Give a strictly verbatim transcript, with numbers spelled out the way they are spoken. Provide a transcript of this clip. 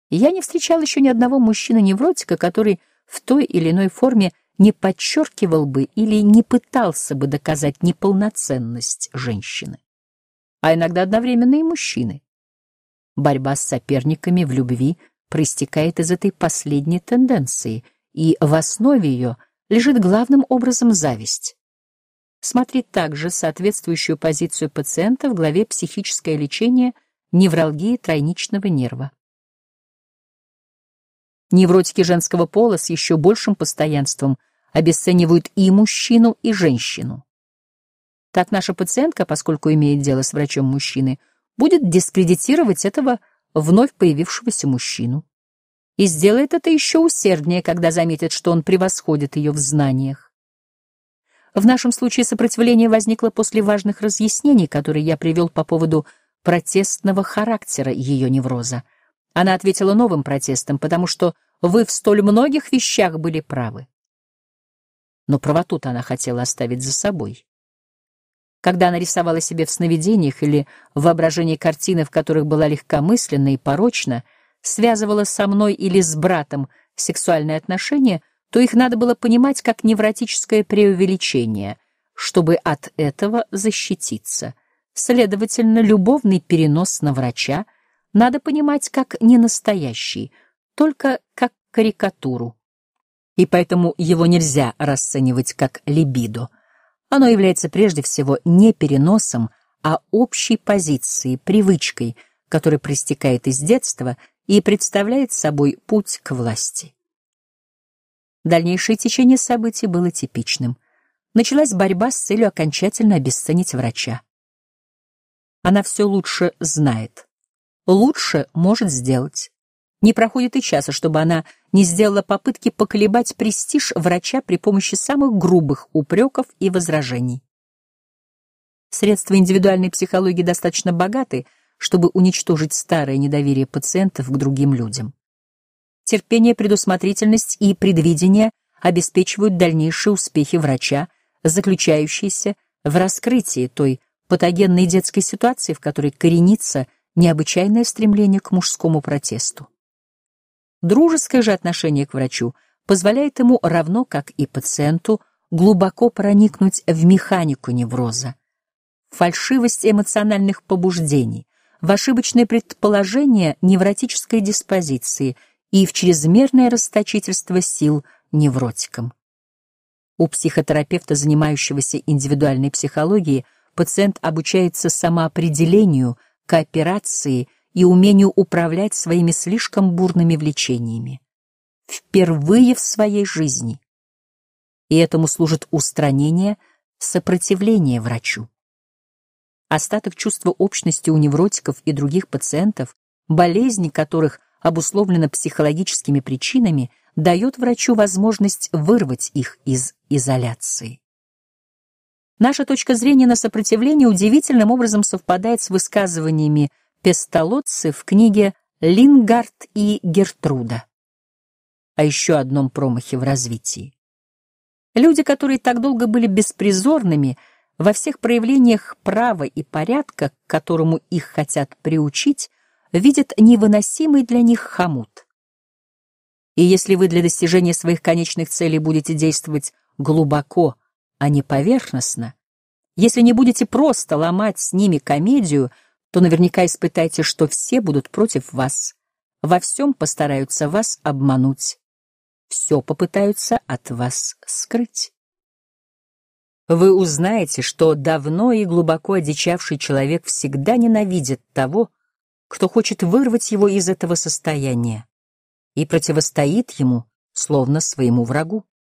Я не встречал еще ни одного мужчины-невротика, который в той или иной форме не подчеркивал бы или не пытался бы доказать неполноценность женщины, а иногда одновременно и мужчины. Борьба с соперниками в любви проистекает из этой последней тенденции, и в основе ее лежит главным образом зависть. Смотри также соответствующую позицию пациента в главе «Психическое лечение невралгии тройничного нерва». Невротики женского пола с еще большим постоянством обесценивают и мужчину, и женщину. Так наша пациентка, поскольку имеет дело с врачом мужчины, будет дискредитировать этого вновь появившегося мужчину. И сделает это еще усерднее, когда заметит, что он превосходит ее в знаниях. В нашем случае сопротивление возникло после важных разъяснений, которые я привел по поводу протестного характера ее невроза. Она ответила новым протестом, потому что вы в столь многих вещах были правы. Но правоту-то она хотела оставить за собой. Когда она рисовала себе в сновидениях или в воображении картины, в которых была легкомысленна и порочна, связывала со мной или с братом сексуальные отношения, то их надо было понимать как невротическое преувеличение, чтобы от этого защититься. Следовательно, любовный перенос на врача надо понимать как ненастоящий, только как карикатуру. И поэтому его нельзя расценивать как либидо. Оно является прежде всего не переносом, а общей позицией, привычкой, которая проистекает из детства и представляет собой путь к власти. Дальнейшее течение событий было типичным. Началась борьба с целью окончательно обесценить врача. Она все лучше знает, лучше может сделать. Не проходит и часа, чтобы она не сделала попытки поколебать престиж врача при помощи самых грубых упреков и возражений. Средства индивидуальной психологии достаточно богаты, чтобы уничтожить старое недоверие пациентов к другим людям. Терпение, предусмотрительность и предвидение обеспечивают дальнейшие успехи врача, заключающиеся в раскрытии той патогенной детской ситуации, в которой коренится необычайное стремление к мужскому протесту. Дружеское же отношение к врачу позволяет ему, равно как и пациенту, глубоко проникнуть в механику невроза, в фальшивость эмоциональных побуждений, в ошибочное предположение невротической диспозиции и в чрезмерное расточительство сил невротикам. У психотерапевта, занимающегося индивидуальной психологией, пациент обучается самоопределению, кооперации и умению управлять своими слишком бурными влечениями. Впервые в своей жизни. И этому служит устранение сопротивления врачу. Остаток чувства общности у невротиков и других пациентов, болезни которых обусловлена психологическими причинами, дает врачу возможность вырвать их из изоляции. Наша точка зрения на сопротивление удивительным образом совпадает с высказываниями Песталоцци в книге «Лингард и Гертруда» о еще одном промахе в развитии. Люди, которые так долго были беспризорными во всех проявлениях права и порядка, к которому их хотят приучить, видят невыносимый для них хомут. И если вы для достижения своих конечных целей будете действовать глубоко, а не поверхностно, если не будете просто ломать с ними комедию, то наверняка испытайте, что все будут против вас, во всем постараются вас обмануть, все попытаются от вас скрыть. Вы узнаете, что давно и глубоко одичавший человек всегда ненавидит того, кто хочет вырвать его из этого состояния, и противостоит ему, словно своему врагу.